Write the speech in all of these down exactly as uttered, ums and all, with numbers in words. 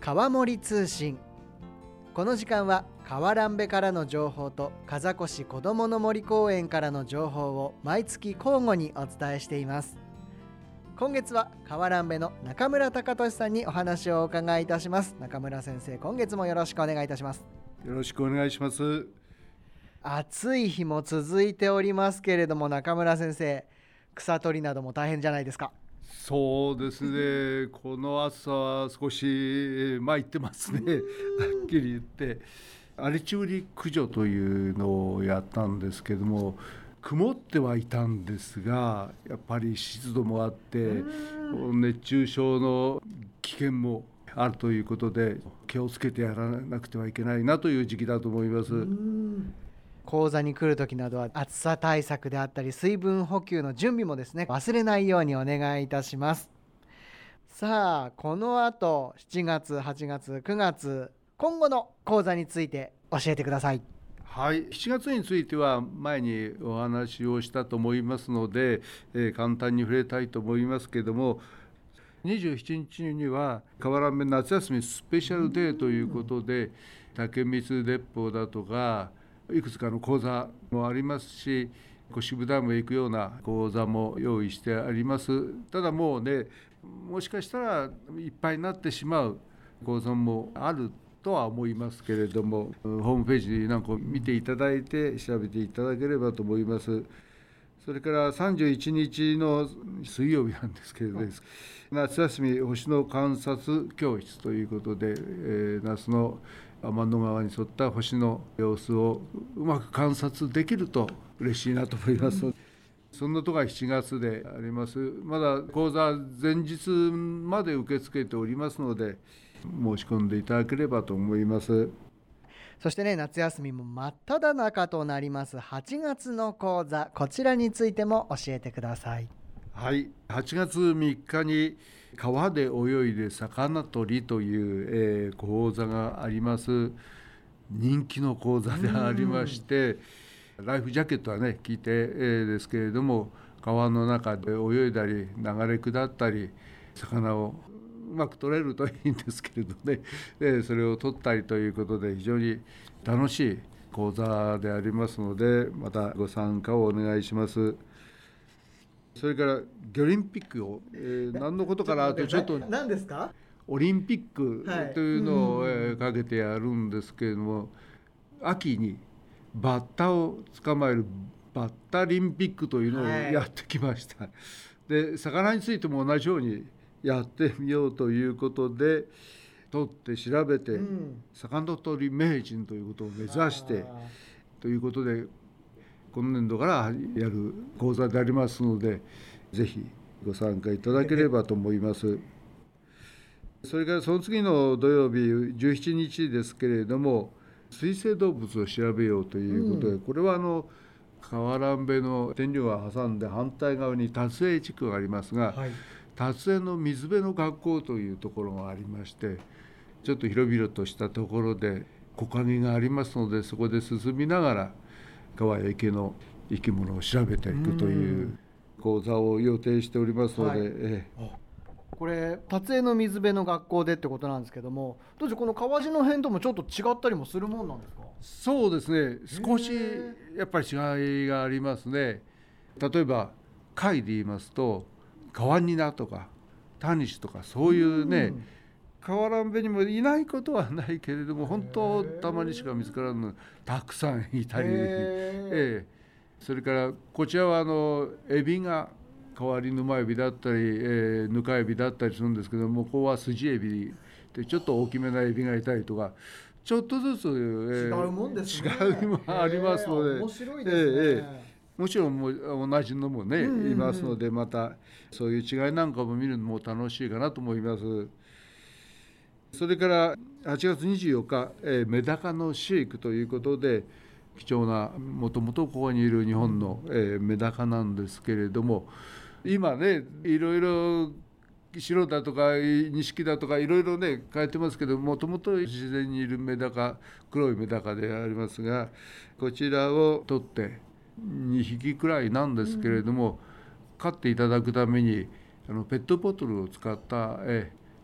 川森通信。この時間は川蘭部からの情報と風越しこどもの森公園からの情報を毎月交互にお伝えしています。今月は川蘭部の中村貴俊さんにお話をお伺いいたします。中村先生、今月もよろしくお願いいたします。 よろしくお願いします。 暑い日も続いておりますけれども、中村先生、草取りなども大変じゃないですか？ そうですねこの暑さは少し参ってますねはっきり言って、アリチウリ駆除というのをやったんですけども、曇ってはいたんですが、やっぱり湿度もあって熱中症の危険もあるということで、気をつけてやらなくてはいけないなという時期だと思います。 講座に来るときなどは暑さ対策であったり水分補給の準備もですね、忘れないようにお願いいたします。さあ、この後しちがつ、はちがつ、くがつ、今後の講座について教えてください。 はい、しちがつについては前にお話をしたと思いますので、えー、簡単に触れたいと思いますけれども、にじゅうしちにちには川蘭部夏休みスペシャルデーということで、竹光鉄砲だとかいくつかの講座もありますし、渋ダムへ行くような講座も用意してあります。ただもうね、もしかしたらいっぱいになってしまう講座もあるとは思いますけれども、ホームページなんかを見ていただいて調べていただければと思います。それからさんじゅういちにちの水曜日なんですけれども、夏休み星の観察教室ということで、えー、夏の天の川に沿った星の様子をうまく観察できると嬉しいなと思います。うん、そんなとこがしちがつであります。まだ講座前日まで受け付けておりますので、申し込んでいただければと思います。 そしてね、夏休みも真っ只中となりますはちがつの講座、こちらについても教えてください。 はい、はちがつみっかに川で泳いで魚取りという、えー、講座があります。人気の講座でありまして、ライフジャケットはね聞いて、えー、ですけれども、川の中で泳いだり流れ下ったり魚をうまく取れるといいんですけれどね、でそれを取ったりということで非常に楽しい講座でありますので、またご参加をお願いします。それからギョリンピックを、えー、何のことかなとちょっと何ですか？ オリンピックというのを、はい、えー、かけてやるんですけれども、秋にバッタを捕まえるバッタリンピックというのをやってきました。はい、で魚についても同じようにやってみようということで取って調べて、うん、魚取り名人ということを目指してということで、今年度からやる講座でありますので、ぜひご参加いただければと思います。それからその次の土曜日じゅうしちにちですけれども、水生動物を調べようということで、うん、これはあの川蘭部の天竜川を挟んで反対側に達江地区がありますが、はい、達江の水辺の学校というところがありまして、ちょっと広々としたところで木陰がありますので、そこで進みながら川や池の生き物を調べていくという講座を予定しておりますので、はい、ええ、 これ達江の水辺の学校でってことなんですけども、どうしてこの川路の辺ともちょっと違ったりもするもんなんですか？ そうですね、少しやっぱり違いがありますね。例えば貝で言いますと川ニナとかタニシとか、そういうね、うん、川蘭部にもいないことはないけれども、本当たまにしか見つからぬたくさんいたり、ええ、それからこちらはあのエビが変わり沼エビだったり、えー、ぬかエビだったりするんですけども、ここはスジエビでちょっと大きめなエビがいたりとか、ちょっとずつ、えー、違うもんですね。 違うもありますので、 面白いですね。えーもちろんもう同じのもね、うんうんうん、いますので、またそういう違いなんかも見るのも楽しいかなと思います。それからはちがつにじゅうよっか、えー、メダカの飼育ということで、貴重なもともとここにいる日本の、えー、メダカなんですけれども、今ねいろいろ白だとか錦だとかいろいろね変えてますけど、もともと自然にいるメダカ、黒いメダカでありますが、こちらを取ってにひきくらいなんですけれども、うん、飼っていただくためにあのペットボトルを使った、え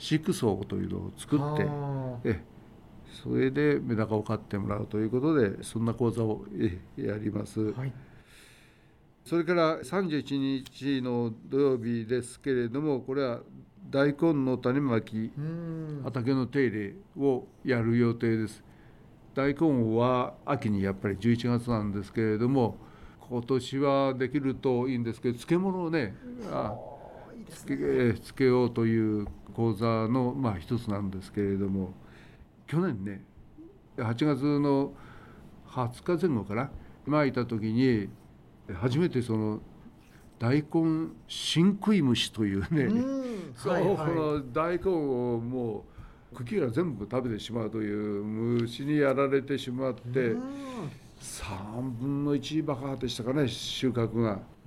飼育層というのを作ってえそれでメダカを飼ってもらうということでそんな講座をやります、はい、それからさんじゅういちにちの土曜日ですけれども、これは大根の種まき畑の手入れをやる予定です。大根は秋にやっぱりじゅういちがつなんですけれども、今年はできるといいんですけど、漬物をねあいいですね、漬けようという講座のまあ一つなんですけれども、去年ねはちがつのはつかぜん後かな、まいた時に初めてその大根新食い虫というね、うんそう、はいはい、この大根をもう茎が全部食べてしまうという虫にやられてしまって、うん、さんぶんのいちばかでしたかね、収穫が、うん、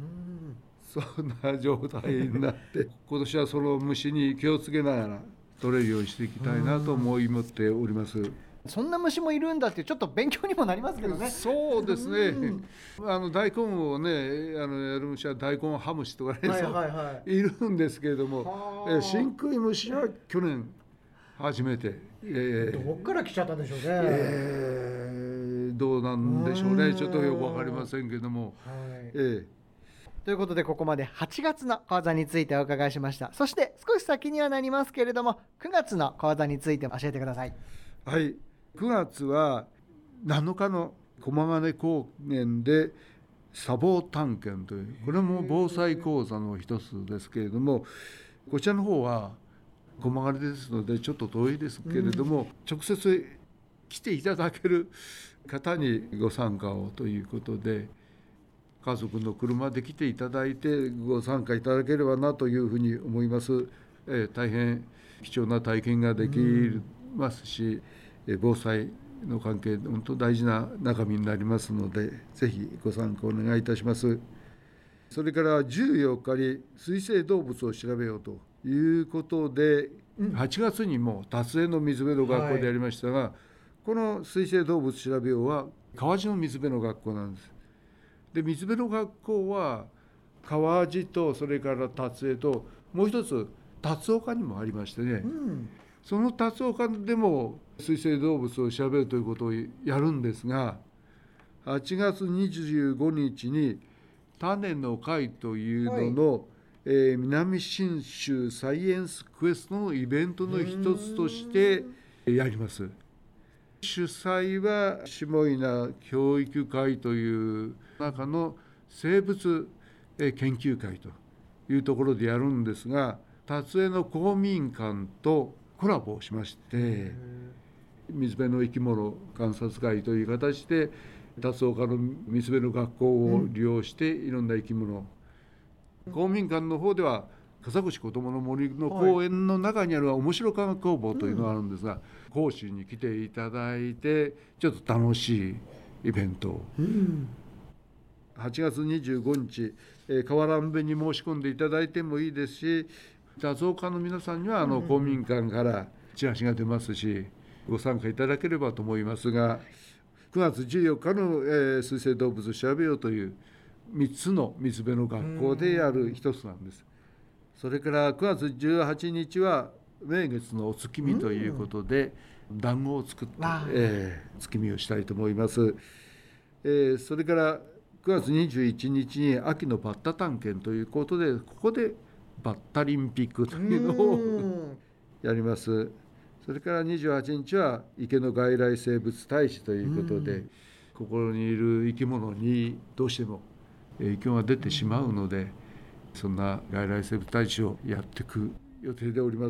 そんな状態になって今年はその虫に気をつけながら取れるようにしていきたいなと思い持っております。 そんな虫もいるんだってちょっと勉強にもなりますけどね。 そうですね、うん、あの大根をねあのやる虫は大根ハムシとかね、はいはいはい、いるんですけれども、え新食い虫は去年初めて、 えー、どっから来ちゃったんでしょうね、 えー、どうなんでしょうね、ちょっとよく分かりませんけども、はい、えーということで、ここまではちがつの講座についてお伺いしました。そして少し先にはなりますけれども、くがつの講座について教えてください。 はい、くがつはなのかの駒ヶ根高原で砂防探検という、これも防災講座の一つですけれども、こちらの方は駒ヶ根ですのでちょっと遠いですけれども、うん、直接来ていただける方にご参加をということで、家族の車で来ていただいてご参加いただければなというふうに思います。えー、大変貴重な体験ができますし、うん、防災の関係本当大事な中身になりますので、ぜひご参加お願いいたします。それからじゅうよっかに水生動物を調べようということで、うん、はちがつにも達江の水辺の学校でやりましたが、はい、この水生動物調べようは川路の水辺の学校なんです。で水辺の学校は川路とそれから達江ともう一つ達岡にもありましてね、うん、その達岡でも水生動物を調べるということをやるんですが、はちがつにじゅうごにちに種の会というのの、はい、えー、南信州サイエンスクエストのイベントの一つとしてやります。主催は下稲教育会という中の生物研究会というところでやるんですが、達江の公民館とコラボをしまして、水辺の生き物観察会という形で達岡の水辺の学校を利用していろんな生き物、うん、公民館の方では笠越こどもの森の公園の中にある面白科学工房というのがあるんですが、うん、講師に来ていただいてちょっと楽しいイベントを、うん、はちがつにじゅうごにち、えー、河原辺に申し込んでいただいてもいいですし、達岡の皆さんにはあの公民館からチラシが出ますしご参加いただければと思いますが、くがつじゅうよっかの、えー、水生動物を調べようというみっつの水辺の学校でやる一つなんです。それからくがつじゅうはちにちは名月のお月見ということで団子を作って、えー、月見をしたいと思います。えー、それからくがつにじゅういちにちに秋のバッタ探検ということで、ここでバッタリンピックというのをやります。それからにじゅうはちにちは池の外来生物大使ということで、ここにいる生き物にどうしても影響が出てしまうので、そんな外来生物大使をやっていく予定でおります。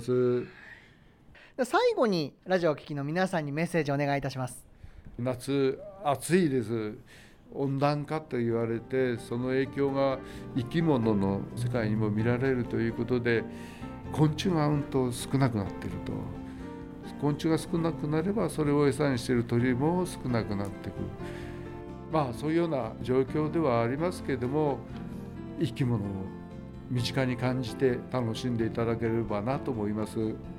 最後にラジオを聴きの皆さんにメッセージをお願いいたします。 夏暑いです。温暖化と言われて、その影響が生き物の世界にも見られるということで、昆虫がうんと少なくなっていると。昆虫が少なくなればそれを餌にしている鳥も少なくなってくる。まあそういうような状況ではありますけれども、生き物を身近に感じて楽しんでいただければなと思います。